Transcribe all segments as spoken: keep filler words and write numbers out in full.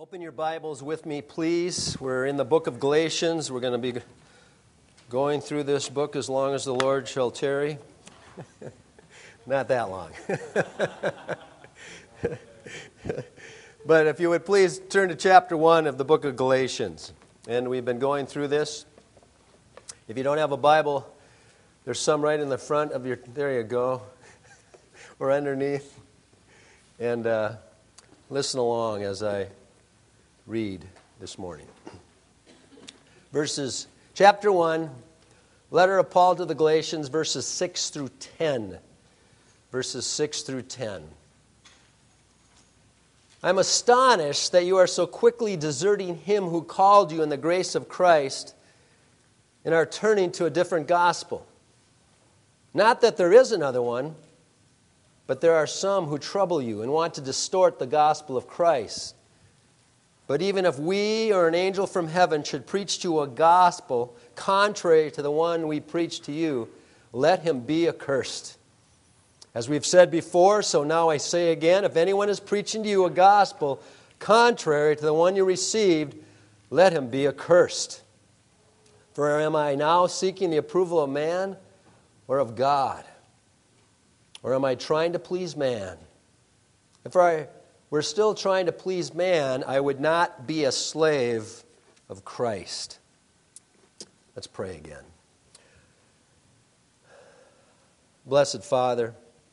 Open your Bibles with me, please. We're in the book of Galatians. We're going to be going through this book as long as the Lord shall tarry. Not that long. But if you would please turn to chapter one of the book of Galatians. And we've been going through this. If you don't have a Bible, there's some right in the front of your, there you go, or underneath. And uh, listen along as I read this morning. Verses, chapter one, letter of Paul to the Galatians, verses six through ten. Verses six through ten. I'm astonished that you are so quickly deserting him who called you in the grace of Christ and are turning to a different gospel. Not that there is another one, but there are some who trouble you and want to distort the gospel of Christ. But even if we or an angel from heaven should preach to you a gospel contrary to the one we preach to you, let him be accursed. As we've said before, so now I say again, if anyone is preaching to you a gospel contrary to the one you received, let him be accursed. For am I now seeking the approval of man or of God? Or am I trying to please man? If I were still trying to please man, I would not be a slave of Christ. Let's pray again. Blessed Father,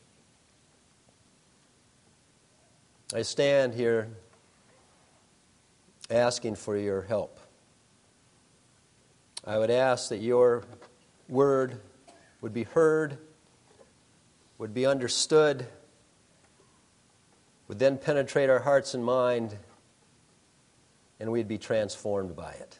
I stand here asking for your help. I would ask that your word would be heard, would be understood, would then penetrate our hearts and mind, and we'd be transformed by it.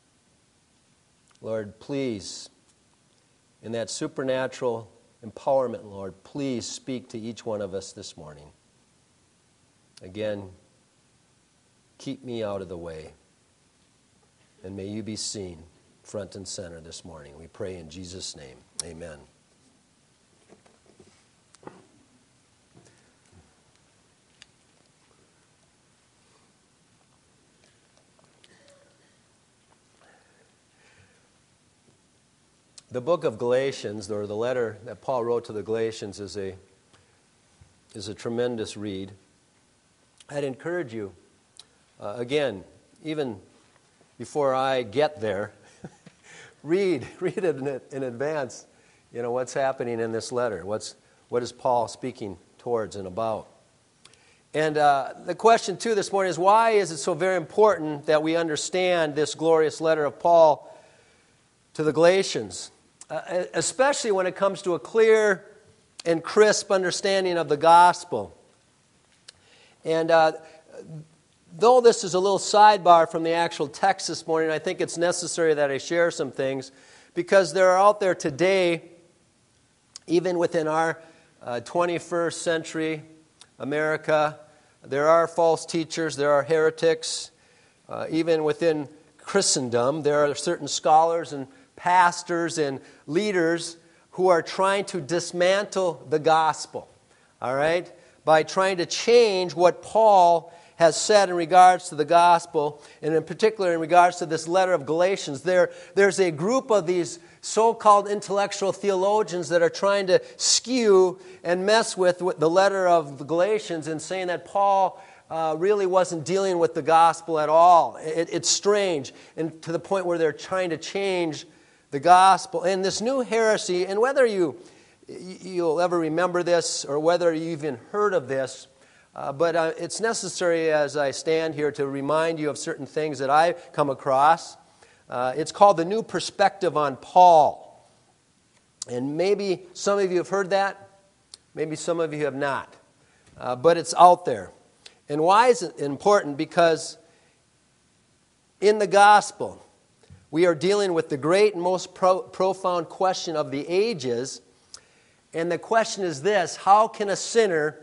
Lord, please, in that supernatural empowerment, Lord, please speak to each one of us this morning. Again, keep me out of the way, and may you be seen front and center this morning. We pray in Jesus' name. Amen. The book of Galatians, or the letter that Paul wrote to the Galatians, is a, is a tremendous read. I'd encourage you, uh, again, even before I get there, read, read it in, in advance, you know, what's happening in this letter. What's, what is Paul speaking towards and about? And uh, the question, too, this morning is, why is it so very important that we understand this glorious letter of Paul to the Galatians? Uh, especially when it comes to a clear and crisp understanding of the gospel. And uh, though this is a little sidebar from the actual text this morning, I think it's necessary that I share some things, because there are out there today, even within our uh, twenty-first century America, there are false teachers, there are heretics. Uh, even within Christendom, there are certain scholars and pastors and leaders who are trying to dismantle the gospel, all right, by trying to change what Paul has said in regards to the gospel, and in particular in regards to this letter of Galatians. There, there's a group of these so-called intellectual theologians that are trying to skew and mess with, with the letter of the Galatians, and saying that Paul Uh, really wasn't dealing with the gospel at all. It, it's strange, and to the point where they're trying to change the gospel. And this new heresy, and whether you, you'll ever remember this or whether you even heard of this, uh, but uh, it's necessary as I stand here to remind you of certain things that I've come across. Uh, it's called the New Perspective on Paul. And maybe some of you have heard that, maybe some of you have not. Uh, but it's out there. And why is it important? Because in the gospel, we are dealing with the great and most pro- profound question of the ages. And the question is this: how can a sinner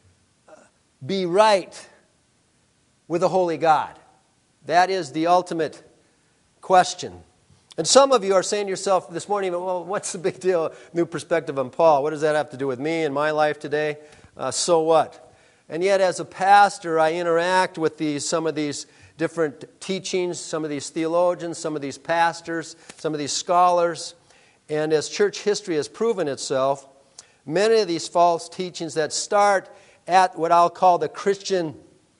be right with a holy God? That is the ultimate question. And some of you are saying to yourself this morning, well, what's the big deal? New perspective on Paul. What does that have to do with me and my life today? Uh, so what? And yet as a pastor, I interact with these some of these different teachings, some of these theologians, some of these pastors, some of these scholars. And as church history has proven itself, many of these false teachings that start at what I'll call the Christian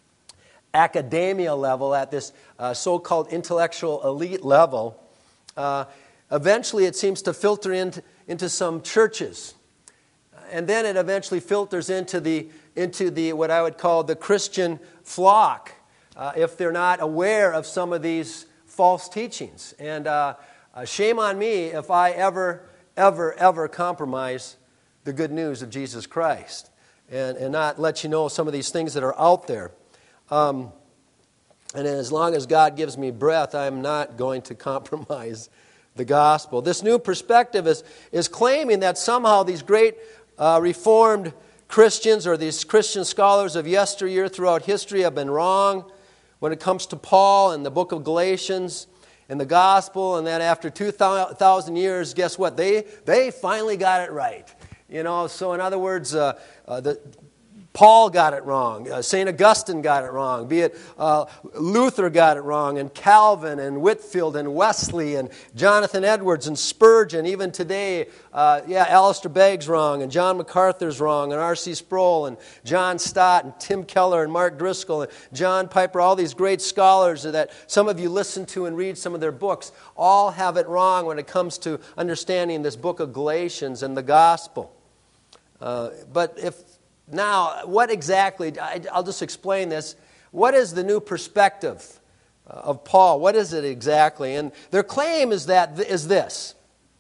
academia level, at this uh, so-called intellectual elite level, uh, eventually it seems to filter into, into some churches. And then it eventually filters into the, into the what I would call the Christian flock, uh, if they're not aware of some of these false teachings. And uh, uh, shame on me if I ever, ever, ever compromise the good news of Jesus Christ and, and not let you know some of these things that are out there. Um, and as long as God gives me breath, I'm not going to compromise the gospel. This new perspective is, is claiming that somehow these great uh, Reformed Christians or these Christian scholars of yesteryear throughout history have been wrong when it comes to Paul and the book of Galatians and the gospel, and that after two thousand years, guess what? They, they finally got it right. You know, so in other words, uh, uh, the Paul got it wrong. Uh, Saint Augustine got it wrong. Be it uh, Luther got it wrong, and Calvin, and Whitefield, and Wesley, and Jonathan Edwards, and Spurgeon. Even today, uh, yeah, Alistair Begg's wrong, and John MacArthur's wrong, and R C Sproul, and John Stott, and Tim Keller, and Mark Driscoll, and John Piper. All these great scholars that some of you listen to and read some of their books, all have it wrong when it comes to understanding this book of Galatians and the gospel. Uh, but if Now, what exactly, I'll just explain this. What is the new perspective of Paul? What is it exactly? And their claim is that is this,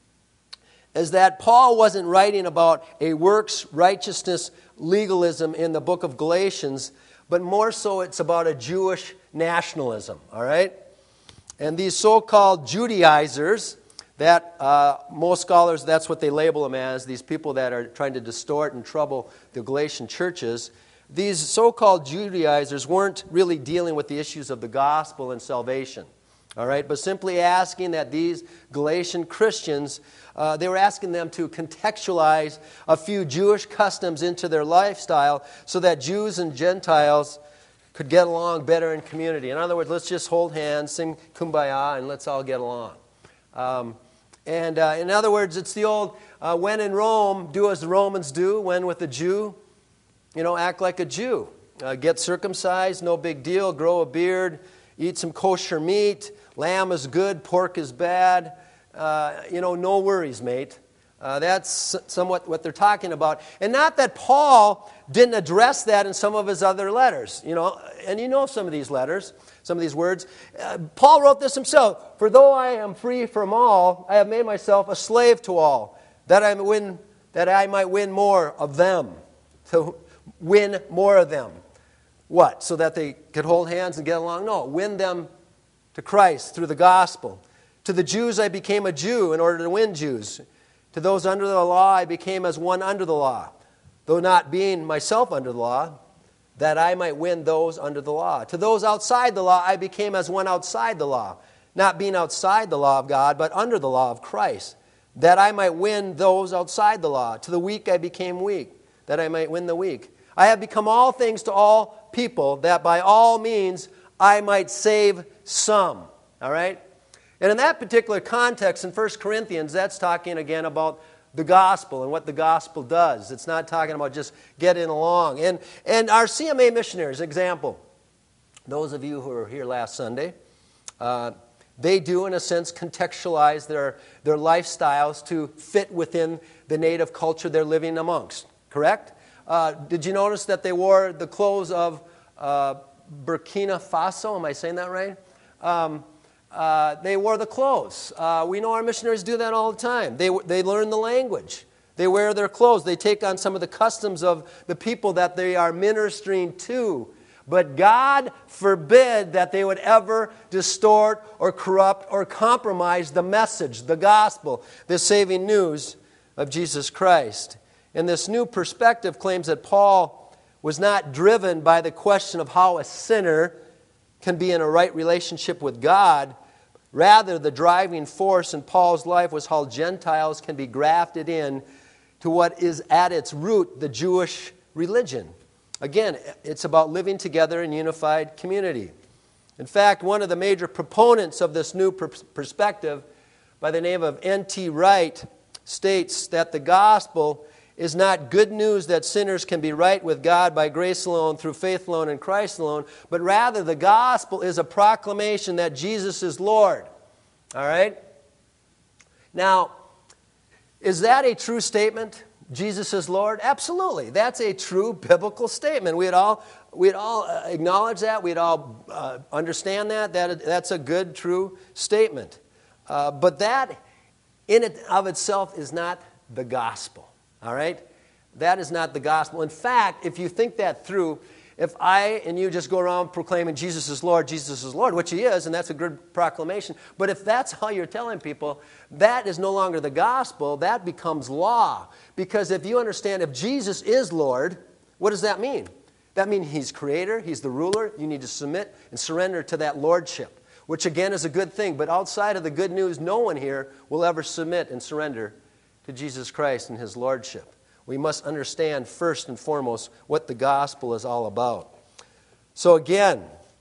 is that Paul wasn't writing about a works righteousness legalism in the book of Galatians, but more so it's about a Jewish nationalism, all right? And these so-called Judaizers, that uh, most scholars, that's what they label them as, these people that are trying to distort and trouble the Galatian churches. These so-called Judaizers weren't really dealing with the issues of the gospel and salvation, all right, but simply asking that these Galatian Christians, uh, they were asking them to contextualize a few Jewish customs into their lifestyle so that Jews and Gentiles could get along better in community. In other words, let's just hold hands, sing Kumbaya, and let's all get along. Um, And uh, in other words, it's the old, uh, when in Rome, do as the Romans do. When with a Jew, you know, act like a Jew. Uh, get circumcised, no big deal. Grow a beard, eat some kosher meat. Lamb is good, pork is bad. Uh, you know, no worries, mate. Uh, that's somewhat what they're talking about. And not that Paul didn't address that in some of his other letters. You know, and you know some of these letters, some of these words. Uh, Paul wrote this himself. For though I am free from all, I have made myself a slave to all, that I may win, that I might win more of them. So win more of them. What? So that they could hold hands and get along? No, win them to Christ through the gospel. To the Jews I became a Jew in order to win Jews. To those under the law I became as one under the law, though not being myself under the law, that I might win those under the law. To those outside the law I became as one outside the law, not being outside the law of God, but under the law of Christ, that I might win those outside the law. To the weak I became weak, that I might win the weak. I have become all things to all people, that by all means I might save some. All right? And in that particular context, in First Corinthians, that's talking again about the gospel and what the gospel does. It's not talking about just getting along. And, and our C M A missionaries, example, those of you who were here last Sunday, uh, they do, in a sense, contextualize their, their lifestyles to fit within the native culture they're living amongst. Correct? Uh, did you notice that they wore the clothes of uh, Burkina Faso? Am I saying that right? Um, Uh, they wore the clothes. Uh, we know our missionaries do that all the time. They, they learn the language. They wear their clothes. They take on some of the customs of the people that they are ministering to. But God forbid that they would ever distort or corrupt or compromise the message, the gospel, the saving news of Jesus Christ. And this new perspective claims that Paul was not driven by the question of how a sinner can be in a right relationship with God. Rather, the driving force in Paul's life was how Gentiles can be grafted in to what is at its root the Jewish religion. Again, it's about living together in unified community. In fact, one of the major proponents of this new per- perspective, by the name of N T Wright, states that the gospel is not good news that sinners can be right with God by grace alone, through faith alone, in Christ alone, but rather the gospel is a proclamation that Jesus is Lord. All right? Now, is that a true statement? Jesus is Lord? Absolutely. That's a true biblical statement. We'd all, we'd all acknowledge that. We'd all uh, understand that. that. That's a good, true statement. Uh, but that, in and of itself, is not the gospel. All right? That is not the gospel. In fact, if you think that through, if I and you just go around proclaiming Jesus is Lord, Jesus is Lord, which He is, and that's a good proclamation, but if that's how you're telling people, that is no longer the gospel, that becomes law. Because if you understand, if Jesus is Lord, what does that mean? That means He's creator, He's the ruler, you need to submit and surrender to that lordship, which again is a good thing, but outside of the good news, no one here will ever submit and surrender to Jesus Christ and His lordship. We must understand first and foremost what the gospel is all about. So again,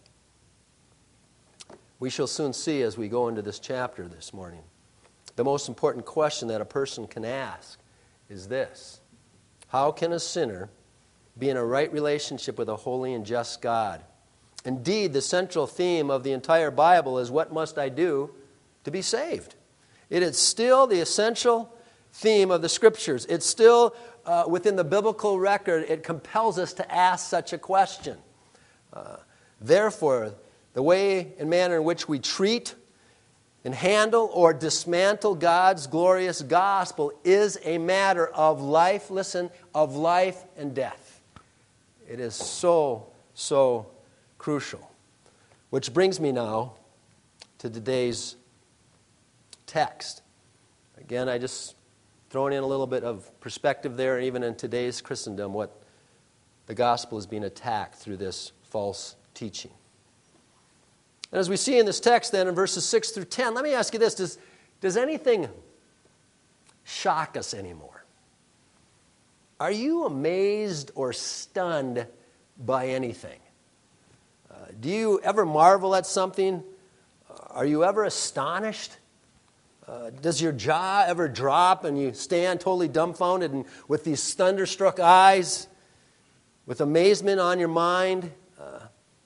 we shall soon see as we go into this chapter this morning, the most important question that a person can ask is this: how can a sinner be in a right relationship with a holy and just God? Indeed, the central theme of the entire Bible is, what must I do to be saved? It is still the essential theme of the Scriptures. It's still uh, within the biblical record. It compels us to ask such a question. Uh, therefore, the way and manner in which we treat and handle or dismantle God's glorious gospel is a matter of life, listen, of life and death. It is so, so crucial. Which brings me now to today's text. Again, I just thrown in a little bit of perspective there, and even in today's Christendom, what the gospel is being attacked through this false teaching. And as we see in this text then in verses six through ten, let me ask you this: does, does anything shock us anymore? Are you amazed or stunned by anything? Uh, do you ever marvel at something? Are you ever astonished? Uh, does your jaw ever drop and you stand totally dumbfounded and with these thunderstruck eyes, with amazement on your mind? Uh,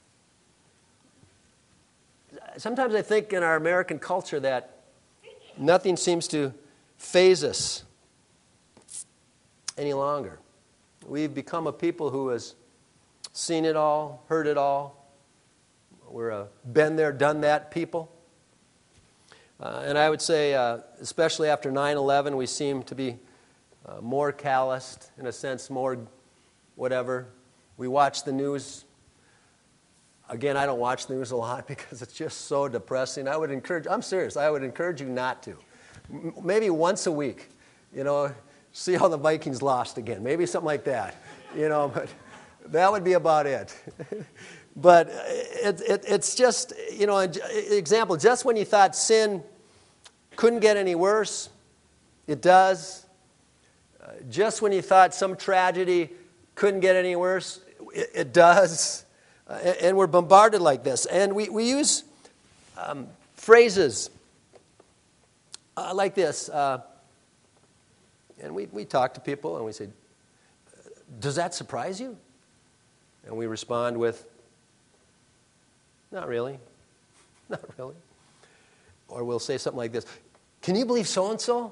sometimes I think in our American culture that nothing seems to faze us any longer. We've become a people who has seen it all, heard it all. We're a been there, done that people. Uh, and I would say, uh, especially after nine eleven, we seem to be uh, more calloused, in a sense, more whatever. We watch the news. Again, I don't watch the news a lot because it's just so depressing. I would encourage, I'm serious, I would encourage you not to. M- maybe once a week, you know, see how the Vikings lost again. Maybe something like that, you know, but that would be about it. But it, it, it's just, you know, an example, just when you thought sin couldn't get any worse, it does. Uh, just when you thought some tragedy couldn't get any worse, it, it does. Uh, and, and we're bombarded like this. And we, we use um, phrases uh, like this. Uh, and we, we talk to people and we say, does that surprise you? And we respond with, not really. Not really. Or we'll say something like this: can you believe so-and-so?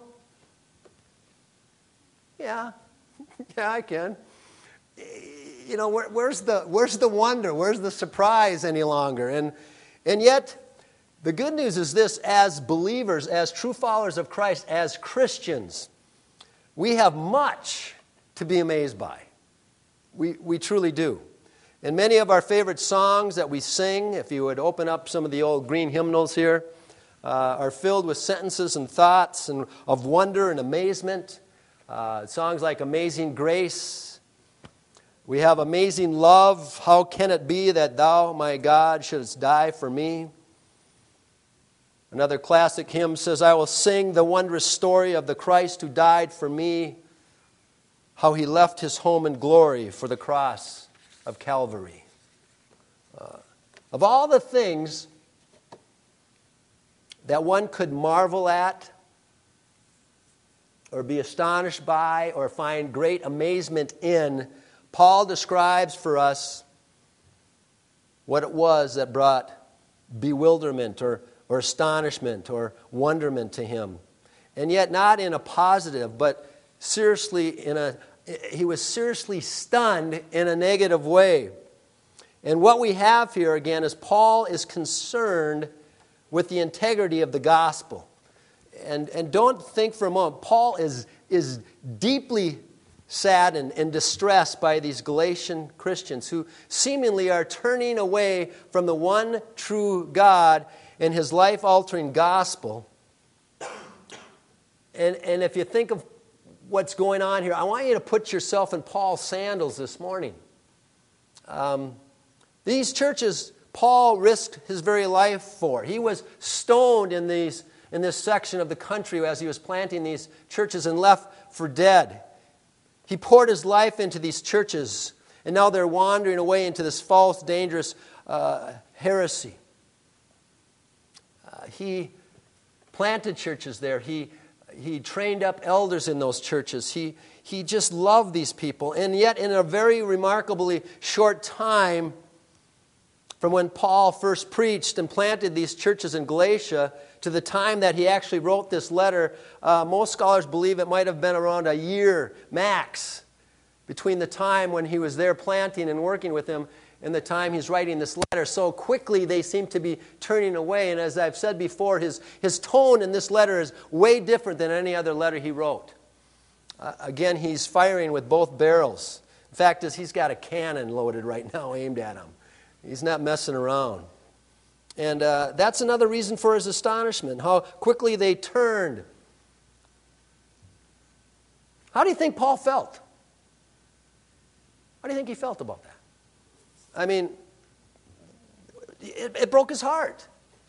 Yeah. Yeah, I can. You know, where, where's the where's the wonder? Where's the surprise any longer? And and yet, the good news is this: as believers, as true followers of Christ, as Christians, we have much to be amazed by. We we truly do. And many of our favorite songs that we sing, if you would open up some of the old green hymnals here, uh, are filled with sentences and thoughts and of wonder and amazement. Uh, songs like Amazing Grace. We have Amazing Love. How can it be that thou, my God, shouldst die for me? Another classic hymn says, I will sing the wondrous story of the Christ who died for me, how he left his home in glory for the cross of Calvary. Uh, of all the things that one could marvel at, or be astonished by, or find great amazement in, Paul describes for us what it was that brought bewilderment or, or astonishment or wonderment to him. And yet not in a positive, but seriously in a, he was seriously stunned in a negative way. And what we have here again is Paul is concerned with the integrity of the gospel. And, and don't think for a moment, Paul is, is deeply saddened and distressed by these Galatian Christians who seemingly are turning away from the one true God and his life-altering gospel. And, and if you think of what's going on here, I want you to put yourself in Paul's sandals this morning. Um, these churches, Paul risked his very life for. He was stoned in these in this section of the country as he was planting these churches and left for dead. He poured his life into these churches, and now they're wandering away into this false, dangerous uh, heresy. Uh, he planted churches there. He he trained up elders in those churches. He he just loved these people, and yet in a very remarkably short time from when Paul first preached and planted these churches in Galatia to the time that he actually wrote this letter, uh, most scholars believe it might have been around a year max between the time when he was there planting and working with them and the time he's writing this letter. So quickly they seem to be turning away. And as I've said before, his, his tone in this letter is way different than any other letter he wrote. Uh, again, he's firing with both barrels. The fact is, he's got a cannon loaded right now aimed at him. He's not messing around. And uh, that's another reason for his astonishment, how quickly they turned. How do you think Paul felt? How do you think he felt about that? I mean, it, it broke his heart.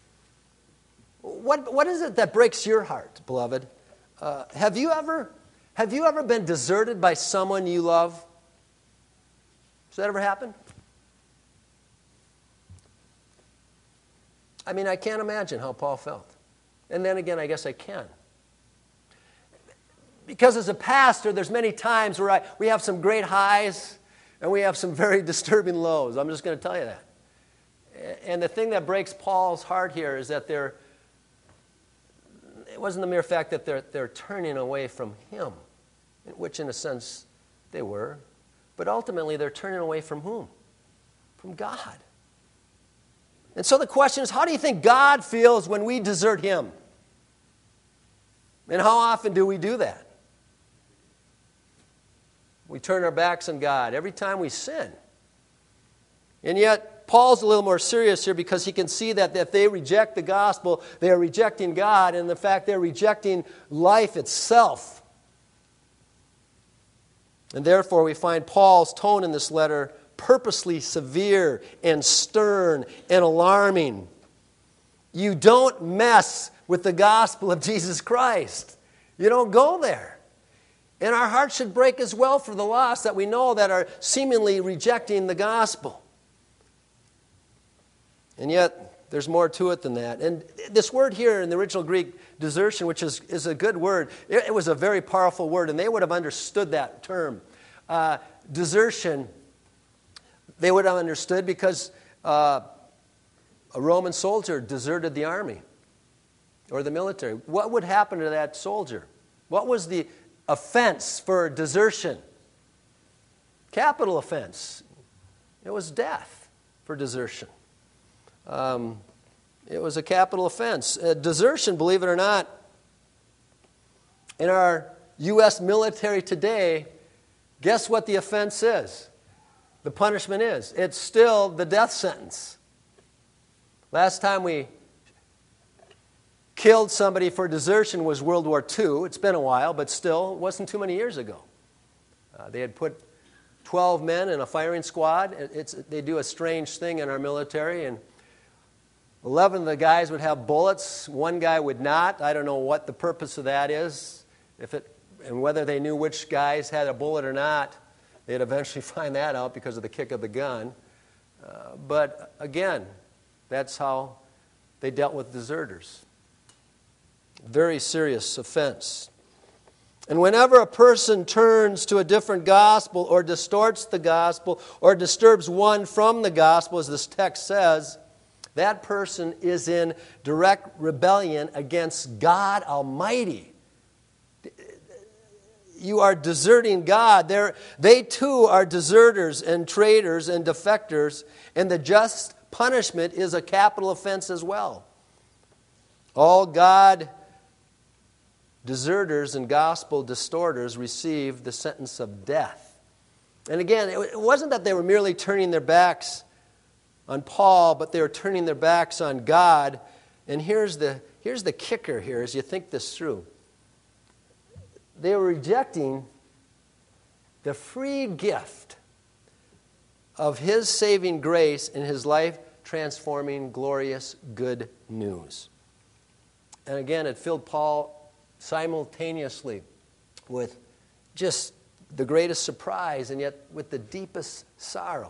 What, what is it that breaks your heart, beloved? Uh, have you ever, have you ever been deserted by someone you love? Has that ever happened? I mean, I can't imagine how Paul felt. And then again, I guess I can. Because as a pastor, there's many times where I, we have some great highs and we have some very disturbing lows. I'm just going to tell you that. And the thing that breaks Paul's heart here is that they're, it wasn't the mere fact that they're, they're turning away from him, which in a sense they were, but ultimately they're turning away from whom? From God. And so the question is, how do you think God feels when we desert him? And how often do we do that? We turn our backs on God every time we sin. And yet, Paul's a little more serious here because he can see that if they reject the gospel, they are rejecting God, and in fact, they're rejecting life itself. And therefore, we find Paul's tone in this letter purposely severe and stern and alarming. You don't mess with the gospel of Jesus Christ. You don't go there. And our hearts should break as well for the lost that we know that are seemingly rejecting the gospel. And yet, there's more to it than that. And this word here in the original Greek, desertion, which is, is a good word, it, it was a very powerful word, and they would have understood that term. Uh, desertion, they would have understood because uh, a Roman soldier deserted the army or the military. What would happen to that soldier? What was the offense for desertion? Capital offense. It was death for desertion. Um, it was a capital offense. Uh, desertion, believe it or not, in our U S military today, guess what the offense is? The punishment is. It's still the death sentence. Last time we killed somebody for desertion was World War Two. It's been a while, but still, it wasn't too many years ago. Uh, they had put twelve men in a firing squad. It's, they do a strange thing in our military, and eleven of the guys would have bullets. One guy would not. I don't know what the purpose of that is, if it, and whether they knew which guys had a bullet or not. They'd eventually find that out because of the kick of the gun. Uh, but again, that's how they dealt with deserters. Very serious offense. And whenever a person turns to a different gospel or distorts the gospel or disturbs one from the gospel, as this text says, that person is in direct rebellion against God Almighty. You are deserting God. They're, they too are deserters and traitors and defectors, and the just punishment is a capital offense as well. All God deserters and gospel distorters receive the sentence of death. And again, it wasn't that they were merely turning their backs on Paul, but they were turning their backs on God. And here's the, here's the kicker here as you think this through. They were rejecting the free gift of His saving grace and His life-transforming, glorious good news. And again, it filled Paul simultaneously with just the greatest surprise and yet with the deepest sorrow.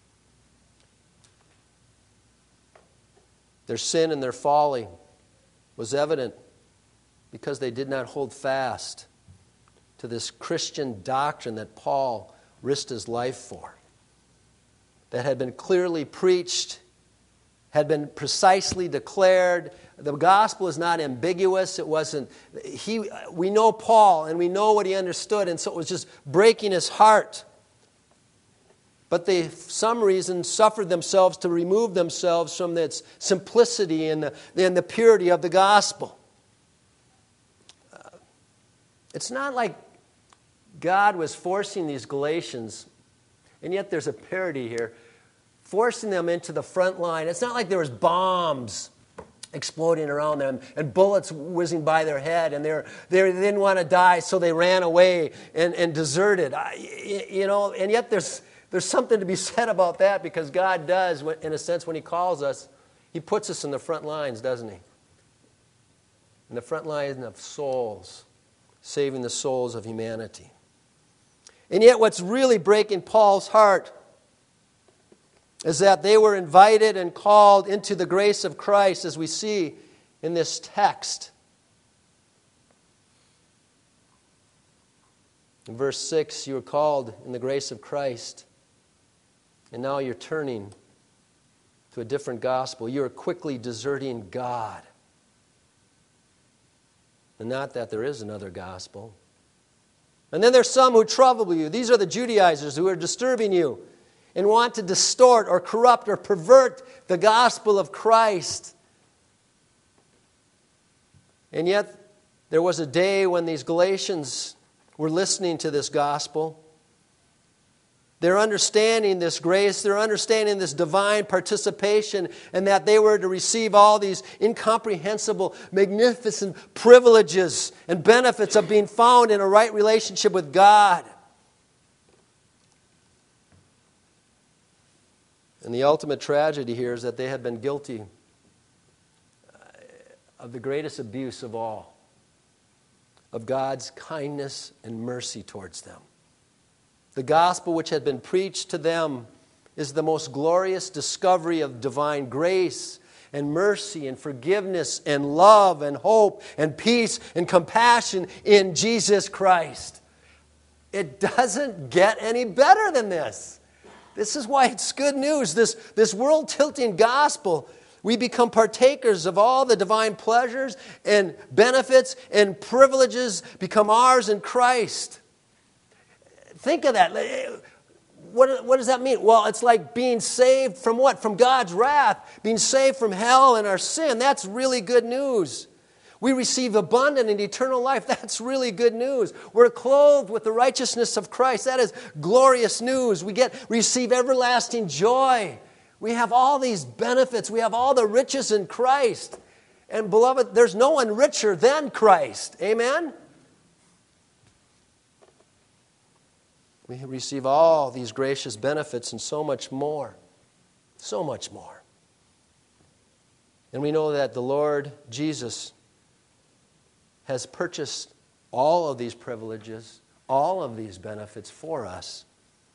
Their sin and their folly was evident because they did not hold fast to this Christian doctrine that Paul risked his life for, that had been clearly preached, had been precisely declared. The gospel is not ambiguous. It wasn't, he, we know Paul and we know what he understood, and so it was just breaking his heart. But they, for some reason, suffered themselves to remove themselves from its simplicity and the, and the purity of the gospel. Uh, it's not like God was forcing these Galatians, and yet there's a parody here, forcing them into the front line. It's not like there was bombs exploding around them and bullets whizzing by their head, and they're, they're, they didn't want to die, so they ran away and, and deserted. I, you know, and yet there's there's something to be said about that, because God does, in a sense, when He calls us, He puts us in the front lines, doesn't He? In the front lines of souls, saving the souls of humanity. And yet what's really breaking Paul's heart is that they were invited and called into the grace of Christ, as we see in this text. In verse six, you were called in the grace of Christ, and now you're turning to a different gospel. You are quickly deserting God. And not that there is another gospel. And then there's some who trouble you. These are the Judaizers who are disturbing you and want to distort or corrupt or pervert the gospel of Christ. And yet, there was a day when these Galatians were listening to this gospel. They're understanding this grace. They're understanding this divine participation, and that they were to receive all these incomprehensible, magnificent privileges and benefits of being found in a right relationship with God. And the ultimate tragedy here is that they had been guilty of the greatest abuse of all, of God's kindness and mercy towards them. The gospel which had been preached to them is the most glorious discovery of divine grace and mercy and forgiveness and love and hope and peace and compassion in Jesus Christ. It doesn't get any better than this. This is why it's good news. This, this world-tilting gospel, we become partakers of all the divine pleasures and benefits and privileges become ours in Christ. Think of that. What, what does that mean? Well, it's like being saved from what? From God's wrath. Being saved from hell and our sin. That's really good news. We receive abundant and eternal life. That's really good news. We're clothed with the righteousness of Christ. That is glorious news. We get receive everlasting joy. We have all these benefits. We have all the riches in Christ. And beloved, there's no one richer than Christ. Amen? We receive all these gracious benefits and so much more. So much more. And we know that the Lord Jesus has purchased all of these privileges, all of these benefits for us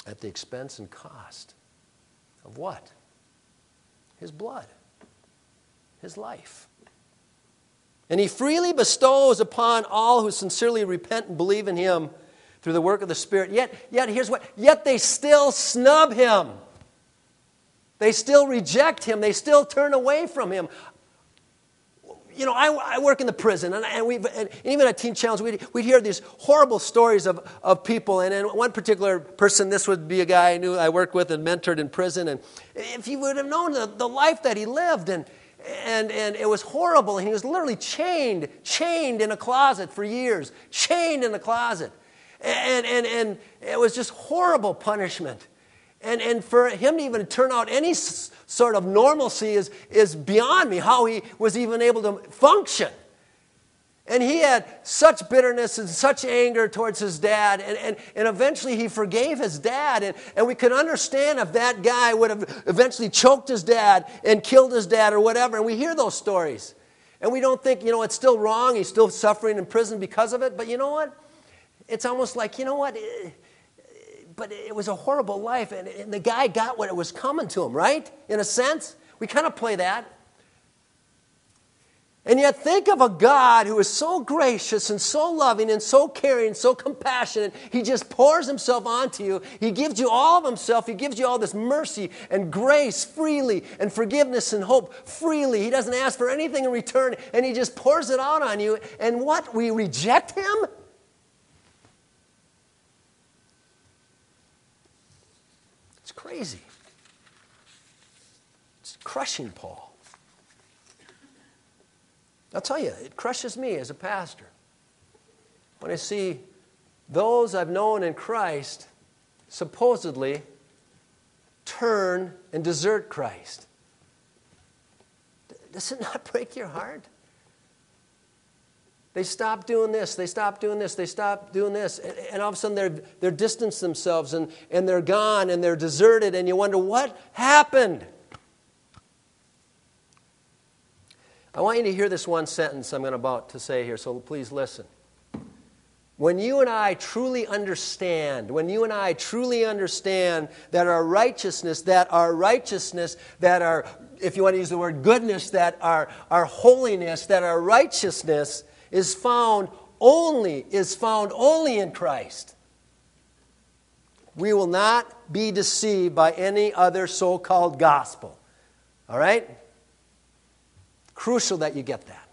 at the expense and cost of what? His blood, his life. And he freely bestows upon all who sincerely repent and believe in him through the work of the Spirit. Yet, yet here's what, yet they still snub him. They still reject him. They still turn away from him. You know, I, I work in the prison, and, and, we've, and even at Teen Challenge, we'd, we'd hear these horrible stories of, of people. And in one particular person, this would be a guy I knew I worked with and mentored in prison. And if you would have known the, the life that he lived, and, and, and it was horrible. And he was literally chained, chained in a closet for years, chained in a closet. And, and, and it was just horrible punishment. And, and for him to even turn out any s- sort of normalcy is, is beyond me, how he was even able to function. And he had such bitterness and such anger towards his dad. And, and, and eventually he forgave his dad. And, and we could understand if that guy would have eventually choked his dad and killed his dad or whatever. And we hear those stories. And we don't think, you know, it's still wrong. He's still suffering in prison because of it. But you know what? It's almost like, you know what? But it was a horrible life, and, and the guy got what it was coming to him, right? In a sense. We kind of play that. And yet think of a God who is so gracious and so loving and so caring and so compassionate. He just pours himself onto you. He gives you all of himself. He gives you all this mercy and grace freely and forgiveness and hope freely. He doesn't ask for anything in return, and he just pours it out on you. And what? We reject him? It's crazy. It's crushing Paul. I'll tell you, it crushes me as a pastor when I see those I've known in Christ supposedly turn and desert Christ. Does it not break your heart? They stop doing this, they stop doing this, they stop doing this, and, and all of a sudden they're, they're distanced themselves, and, and they're gone, and they're deserted, and you wonder, what happened? I want you to hear this one sentence I'm about to say here, so please listen. When you and I truly understand, when you and I truly understand that our righteousness, that our righteousness, that our, if you want to use the word goodness, that our, our holiness, that our righteousness is found only, is found only in Christ, we will not be deceived by any other so-called gospel. All right? Crucial that you get that.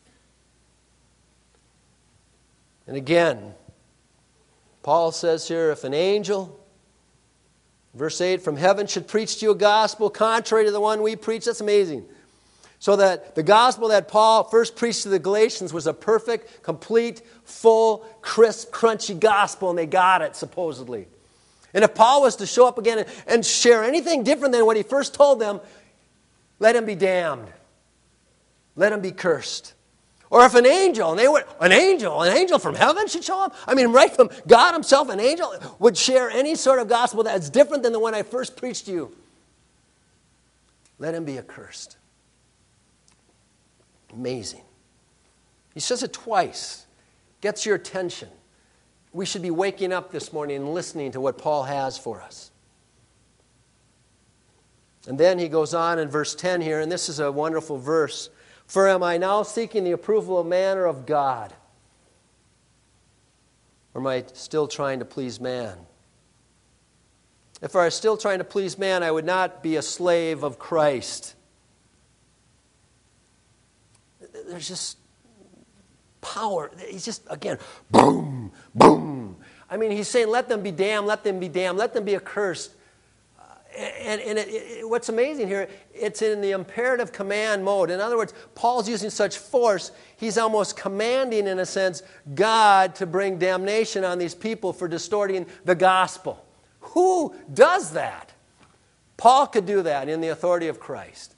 And again, Paul says here, if an angel, verse eight, from heaven should preach to you a gospel contrary to the one we preach, that's amazing. So that the gospel that Paul first preached to the Galatians was a perfect, complete, full, crisp, crunchy gospel, and they got it, supposedly. And if Paul was to show up again and, and share anything different than what he first told them, let him be damned. Let him be cursed. Or if an angel, and they would, an angel, an angel from heaven should show up? I mean, right from God himself, an angel would share any sort of gospel that's different than the one I first preached to you. Let him be accursed. Amazing. He says it twice. Gets your attention. We should be waking up this morning and listening to what Paul has for us. And then he goes on in verse ten here, and this is a wonderful verse. For am I now seeking the approval of man or of God? Or am I still trying to please man? If I were still trying to please man, I would not be a slave of Christ. There's just power. He's just, again, boom, boom. I mean, he's saying, let them be damned, let them be damned, let them be accursed. Uh, and and it, it, what's amazing here, it's in the imperative command mode. In other words, Paul's using such force, he's almost commanding, in a sense, God to bring damnation on these people for distorting the gospel. Who does that? Paul could do that in the authority of Christ.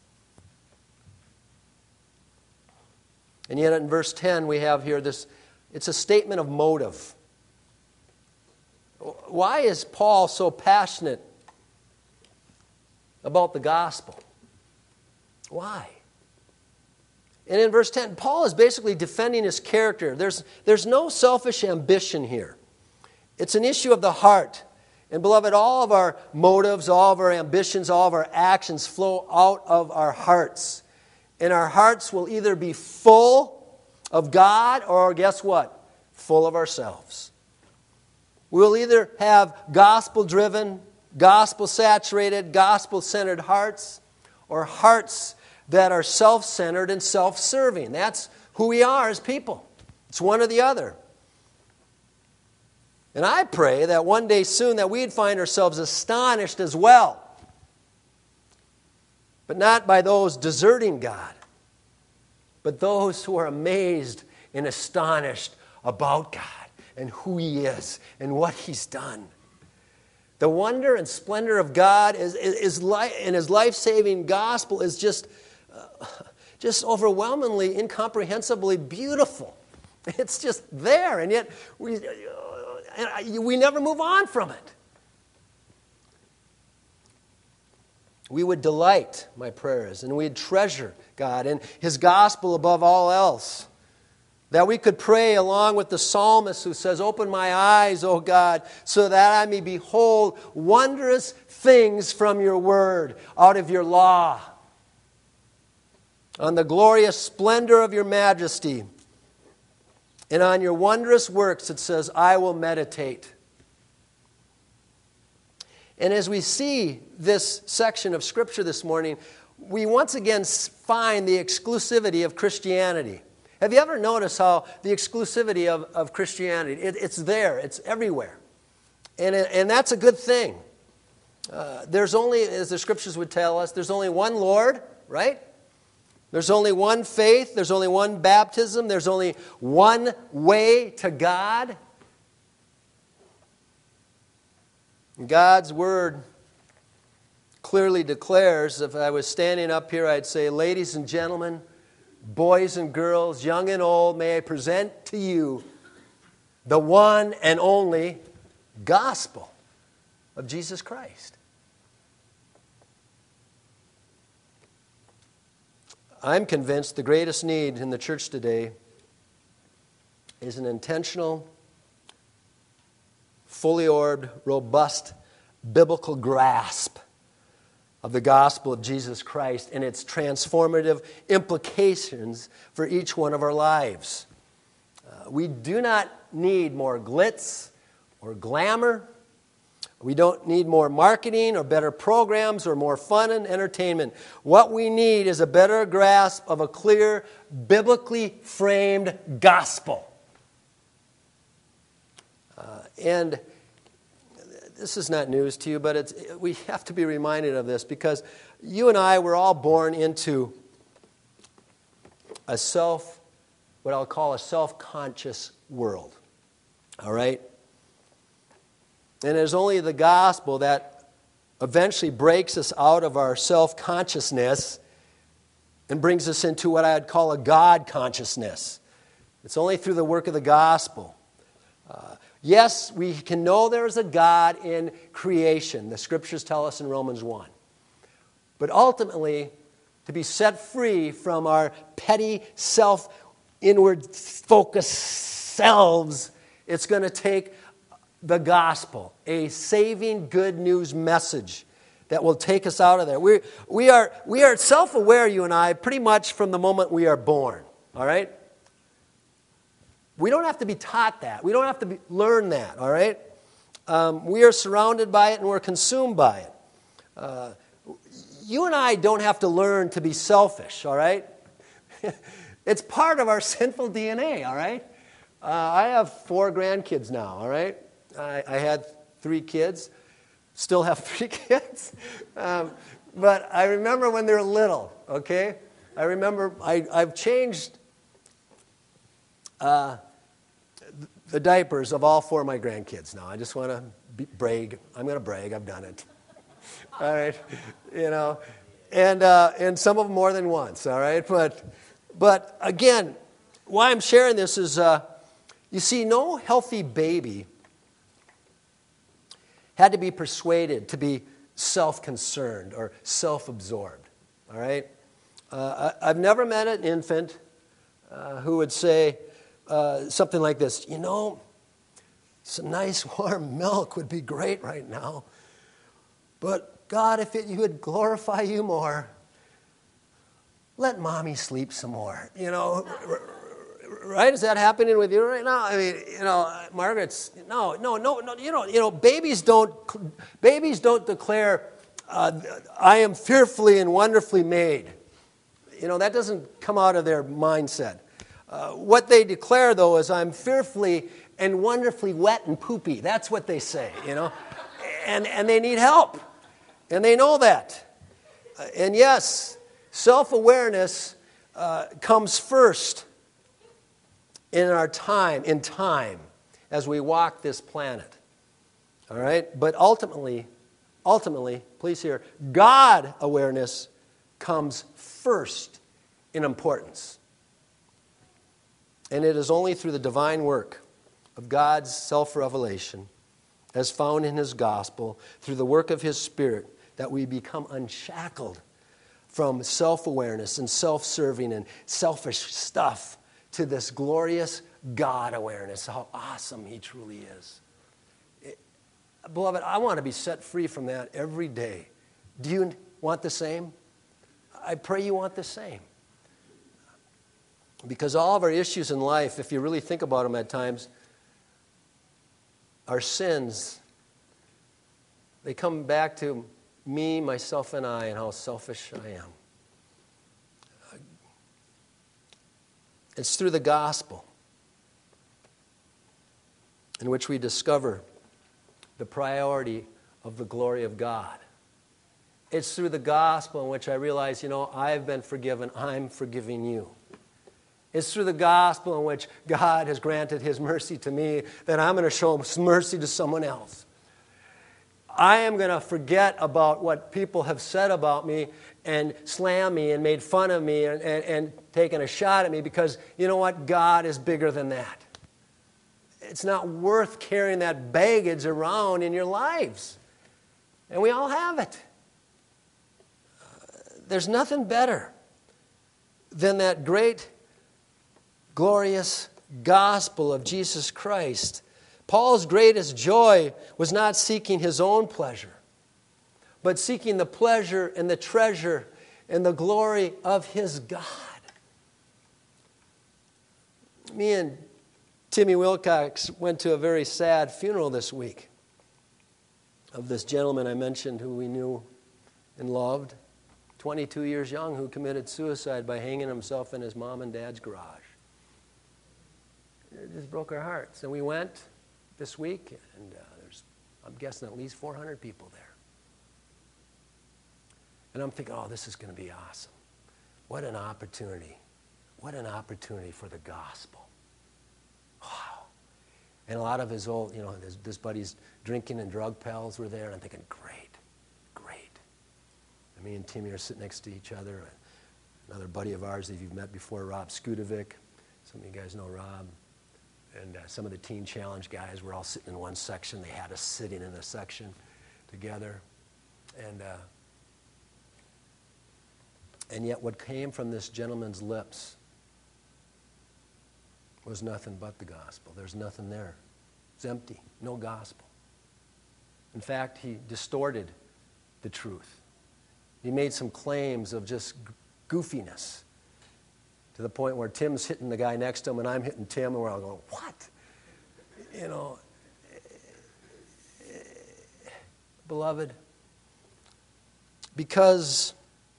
And yet in verse ten we have here this, it's a statement of motive. Why is Paul so passionate about the gospel? Why? And in verse ten, Paul is basically defending his character. There's, there's no selfish ambition here. It's an issue of the heart. And beloved, all of our motives, all of our ambitions, all of our actions flow out of our hearts. And our hearts will either be full of God or, guess what? Full of ourselves. We'll either have gospel-driven, gospel-saturated, gospel-centered hearts, or hearts that are self-centered and self-serving. That's who we are as people. It's one or the other. And I pray that one day soon that we'd find ourselves astonished as well. But not by those deserting God, but those who are amazed and astonished about God and who He is and what He's done. The wonder and splendor of God is, is, is li- and His life-saving gospel is just, uh, just overwhelmingly, incomprehensibly beautiful. It's just there, and yet we, uh, we never move on from it. We would delight, my prayer is, and we'd treasure God and His gospel above all else. That we could pray along with the psalmist who says, "Open my eyes, O God, so that I may behold wondrous things from your word, out of your law. On the glorious splendor of your majesty, and on your wondrous works," it says, "I will meditate." And as we see this section of Scripture this morning, we once again find the exclusivity of Christianity. Have you ever noticed how the exclusivity of, of Christianity, it, it's there, it's everywhere. And, it, and that's a good thing. Uh, there's only, as the Scriptures would tell us, there's only one Lord, right? There's only one faith, there's only one baptism, there's only one way to God. God's Word clearly declares, if I was standing up here, I'd say, "Ladies and gentlemen, boys and girls, young and old, may I present to you the one and only gospel of Jesus Christ." I'm convinced the greatest need in the church today is an intentional, fully orbed, robust, biblical grasp of the gospel of Jesus Christ and its transformative implications for each one of our lives. Uh, we do not need more glitz or glamour. We don't need more marketing or better programs or more fun and entertainment. What we need is a better grasp of a clear, biblically framed gospel. Uh, and this is not news to you, but it's, we have to be reminded of this because you and I were all born into a self, what I'll call a self-conscious world. All right? And it is only the gospel that eventually breaks us out of our self-consciousness and brings us into what I'd call a God consciousness. It's only through the work of the gospel. Uh, yes, we can know there is a God in creation. The Scriptures tell us in Romans one. But ultimately, to be set free from our petty, self-inward focused selves, it's going to take the gospel, a saving good news message that will take us out of there. We, we are, we are self-aware, you and I, pretty much from the moment we are born, all right? We don't have to be taught that. We don't have to be, learn that, all right? Um, we are surrounded by it and we're consumed by it. Uh, you and I don't have to learn to be selfish, all right? It's part of our sinful D N A, all right? Uh, I have four grandkids now, all right? I, I had three kids, still have three kids. Um, but I remember when they were little, okay? I remember I, I've changed uh, the diapers of all four of my grandkids now. I just want to brag. I'm going to brag. I've done it. All right? You know, and uh, and some of them more than once, all right? But, but again, why I'm sharing this is, uh, you see, no healthy baby had to be persuaded to be self-concerned or self-absorbed, all right? Uh, I, I've never met an infant uh, who would say uh, something like this, you know, Some nice warm milk would be great right now. But God, if it, you would glorify you more, let mommy sleep some more. You know, right? Is that happening with you right now? I mean, you know, Margaret's no, no, no, no. You know, you know, babies don't, babies don't declare, uh, "I am fearfully and wonderfully made." You know, that doesn't come out of their mindset. Uh, what they declare, though, is, "I'm fearfully and wonderfully wet and poopy." That's what they say. You know, and and they need help, and they know that. Uh, and yes, self-awareness uh, comes first in our time, in time, as we walk this planet. All right? But ultimately, ultimately, please hear, God awareness comes first in importance. And it is only through the divine work of God's self-revelation, as found in His gospel, through the work of His Spirit, that we become unshackled from self-awareness and self-serving and selfish stuff to this glorious God awareness, how awesome He truly is. It, beloved, I want to be set free from that every day. Do you want the same? I pray you want the same. Because all of our issues in life, if you really think about them at times, our sins, they come back to me, myself, and I, and how selfish I am. It's through the gospel in which we discover the priority of the glory of God. It's through the gospel in which I realize, you know, I've been forgiven, I'm forgiving you. It's through the gospel in which God has granted His mercy to me that I'm going to show mercy to someone else. I am going to forget about what people have said about me and slam me and made fun of me and, and, and taken a shot at me, because you know what? God is bigger than that. It's not worth carrying that baggage around in your lives. And we all have it. Uh, there's nothing better than that great, glorious gospel of Jesus Christ. Paul's greatest joy was not seeking his own pleasure, but seeking the pleasure and the treasure and the glory of his God. Me and Timmy Wilcox went to a very sad funeral this week of this gentleman I mentioned who we knew and loved, twenty-two years young, who committed suicide by hanging himself in his mom and dad's garage. It just broke our hearts. And we went this week, and uh, there's, I'm guessing, at least four hundred people there. And I'm thinking, oh, this is going to be awesome. What an opportunity. What an opportunity for the gospel. Wow. And a lot of his old, you know, his, his buddies drinking and drug pals were there, and I'm thinking, great, great. And me and Timmy are sitting next to each other. Another buddy of ours that you've met before, Rob Skudovic. Some of you guys know Rob. And uh, some of the Teen Challenge guys were all sitting in one section. They had us sitting in a section together. And uh, and yet what came from this gentleman's lips was nothing but the gospel. There's nothing there. It's empty. No gospel. In fact, he distorted the truth. He made some claims of just goofiness, to the point where Tim's hitting the guy next to him and I'm hitting Tim, and we're all going, what? You know, beloved, because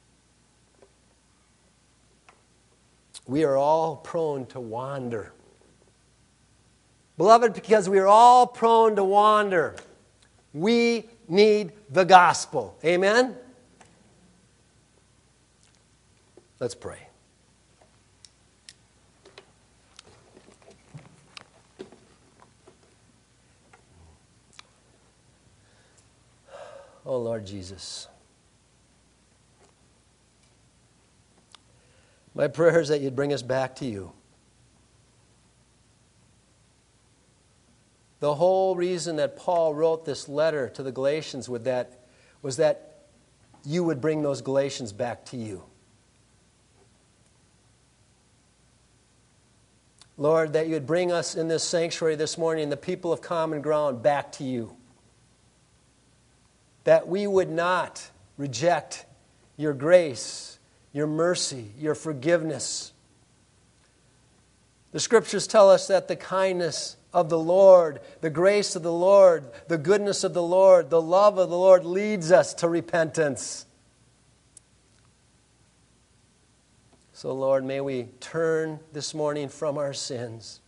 we are all prone to wander. Beloved, because we are all prone to wander, we need the gospel. Amen? Let's pray. Oh, Lord Jesus. My prayer is that you'd bring us back to you. The whole reason that Paul wrote this letter to the Galatians with that was that you would bring those Galatians back to you. Lord, that you would bring us in this sanctuary this morning, the people of Common Ground, back to you. That we would not reject your grace, your mercy, your forgiveness. The Scriptures tell us that the kindness of the Lord, the grace of the Lord, the goodness of the Lord, the love of the Lord leads us to repentance. So, Lord, may we turn this morning from our sins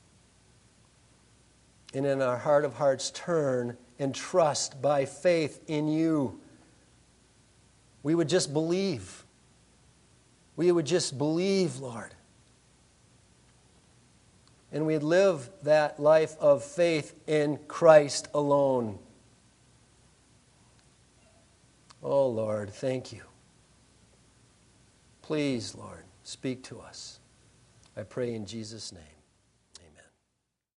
and in our heart of hearts turn and trust by faith in you. We would just believe. We would just believe, Lord. And we'd live that life of faith in Christ alone. Oh, Lord, thank you. Please, Lord, speak to us. I pray in Jesus' name.